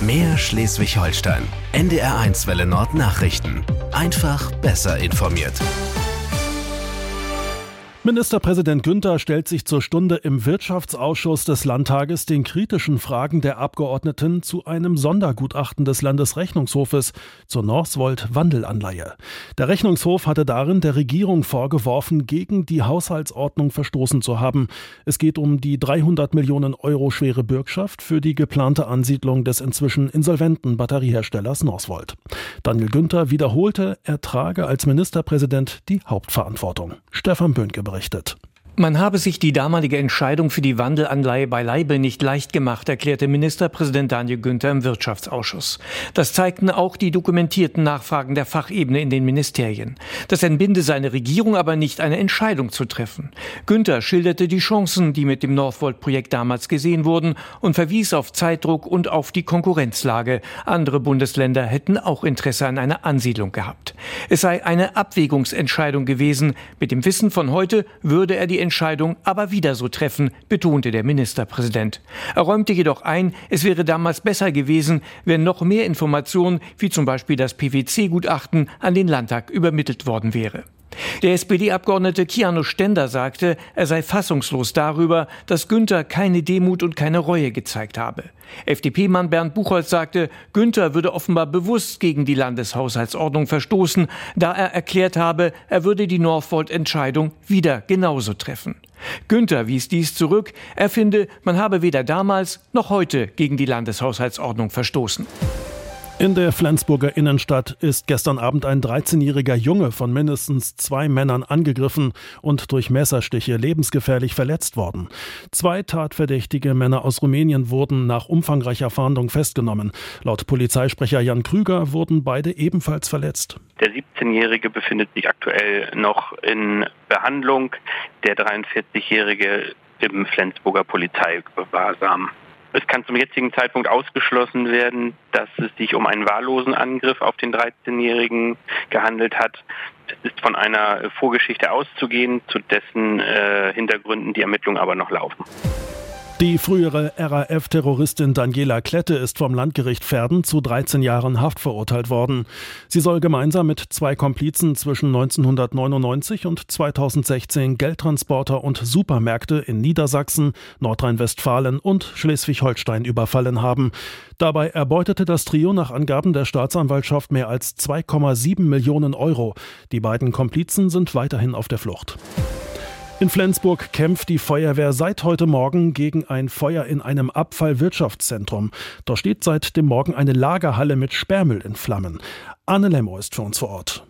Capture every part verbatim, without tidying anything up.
Mehr Schleswig-Holstein. N D R eins Welle Nord Nachrichten. Einfach besser informiert. Ministerpräsident Günther stellt sich zur Stunde im Wirtschaftsausschuss des Landtages den kritischen Fragen der Abgeordneten zu einem Sondergutachten des Landesrechnungshofes zur Northvolt-Wandelanleihe. Der Rechnungshof hatte darin der Regierung vorgeworfen, gegen die Haushaltsordnung verstoßen zu haben. Es geht um die dreihundert Millionen Euro schwere Bürgschaft für die geplante Ansiedlung des inzwischen insolventen Batterieherstellers Northvolt. Daniel Günther wiederholte, er trage als Ministerpräsident die Hauptverantwortung. Stefan Böhnke berichtet. Man habe sich die damalige Entscheidung für die Wandelanleihe beileibe nicht leicht gemacht, erklärte Ministerpräsident Daniel Günther im Wirtschaftsausschuss. Das zeigten auch die dokumentierten Nachfragen der Fachebene in den Ministerien. Das entbinde seine Regierung aber nicht, eine Entscheidung zu treffen. Günther schilderte die Chancen, die mit dem Northvolt-Projekt damals gesehen wurden, und verwies auf Zeitdruck und auf die Konkurrenzlage. Andere Bundesländer hätten auch Interesse an einer Ansiedlung gehabt. Es sei eine Abwägungsentscheidung gewesen. Mit dem Wissen von heute würde er die Entscheidung aber wieder so treffen, betonte der Ministerpräsident. Er räumte jedoch ein, es wäre damals besser gewesen, wenn noch mehr Informationen, wie zum Beispiel das P W C-Gutachten, an den Landtag übermittelt worden wäre. Der S P D-Abgeordnete Kiano Stender sagte, er sei fassungslos darüber, dass Günther keine Demut und keine Reue gezeigt habe. F D P-Mann Bernd Buchholz sagte, Günther würde offenbar bewusst gegen die Landeshaushaltsordnung verstoßen, da er erklärt habe, er würde die Northvolt-Entscheidung wieder genauso treffen. Günther wies dies zurück, er finde, man habe weder damals noch heute gegen die Landeshaushaltsordnung verstoßen. In der Flensburger Innenstadt ist gestern Abend ein dreizehnjähriger Junge von mindestens zwei Männern angegriffen und durch Messerstiche lebensgefährlich verletzt worden. Zwei tatverdächtige Männer aus Rumänien wurden nach umfangreicher Fahndung festgenommen. Laut Polizeisprecher Jan Krüger wurden beide ebenfalls verletzt. Der siebzehnjährige befindet sich aktuell noch in Behandlung, der dreiundvierzigjährige im Flensburger Polizeigewahrsam. Es kann zum jetzigen Zeitpunkt ausgeschlossen werden, dass es sich um einen wahllosen Angriff auf den dreizehnjährigen gehandelt hat. Es ist von einer Vorgeschichte auszugehen, zu dessen äh, Hintergründen die Ermittlungen aber noch laufen. Die frühere R A F-Terroristin Daniela Klette ist vom Landgericht Verden zu dreizehn Jahren Haft verurteilt worden. Sie soll gemeinsam mit zwei Komplizen zwischen neunzehnhundertneunundneunzig und zweitausendsechzehn Geldtransporter und Supermärkte in Niedersachsen, Nordrhein-Westfalen und Schleswig-Holstein überfallen haben. Dabei erbeutete das Trio nach Angaben der Staatsanwaltschaft mehr als zwei Komma sieben Millionen Euro. Die beiden Komplizen sind weiterhin auf der Flucht. In Flensburg kämpft die Feuerwehr seit heute Morgen gegen ein Feuer in einem Abfallwirtschaftszentrum. Dort steht seit dem Morgen eine Lagerhalle mit Sperrmüll in Flammen. Anne Lemmo ist für uns vor Ort.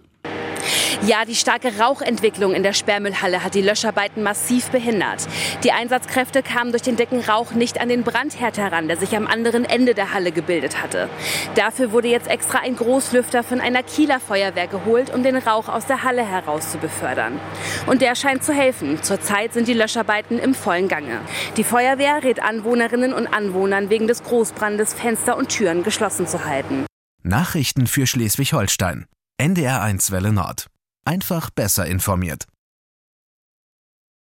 Ja, die starke Rauchentwicklung in der Sperrmüllhalle hat die Löscharbeiten massiv behindert. Die Einsatzkräfte kamen durch den dicken Rauch nicht an den Brandherd heran, der sich am anderen Ende der Halle gebildet hatte. Dafür wurde jetzt extra ein Großlüfter von einer Kieler Feuerwehr geholt, um den Rauch aus der Halle heraus zu befördern. Und der scheint zu helfen. Zurzeit sind die Löscharbeiten im vollen Gange. Die Feuerwehr rät Anwohnerinnen und Anwohnern, wegen des Großbrandes Fenster und Türen geschlossen zu halten. Nachrichten für Schleswig-Holstein. N D R eins Welle Nord. Einfach besser informiert.